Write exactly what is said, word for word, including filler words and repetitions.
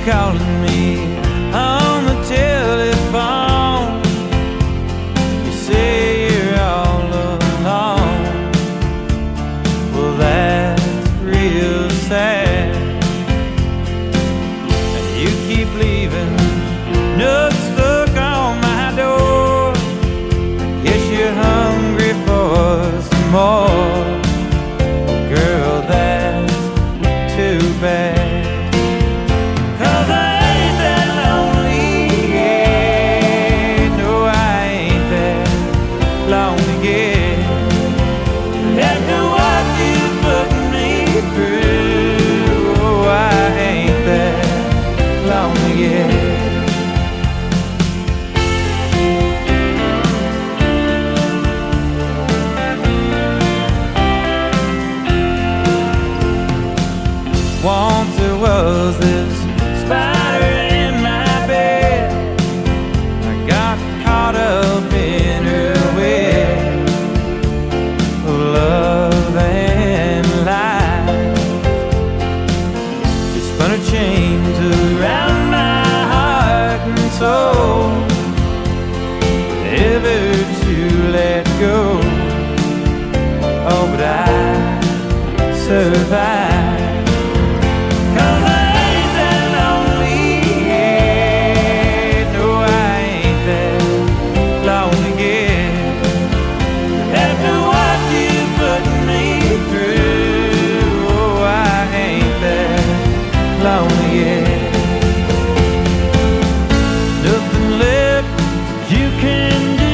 calling me on the telephone. You say you're all alone. Well, that's real sad. And you keep leaving notes stuck on my door. Guess you're hungry for some more. Girl, that's too bad. Once there was this spider in my bed. I got caught up in her web of love and life. She spun her chains around my heart and soul, never to let go. Oh, but I survived. Nothing left you can do.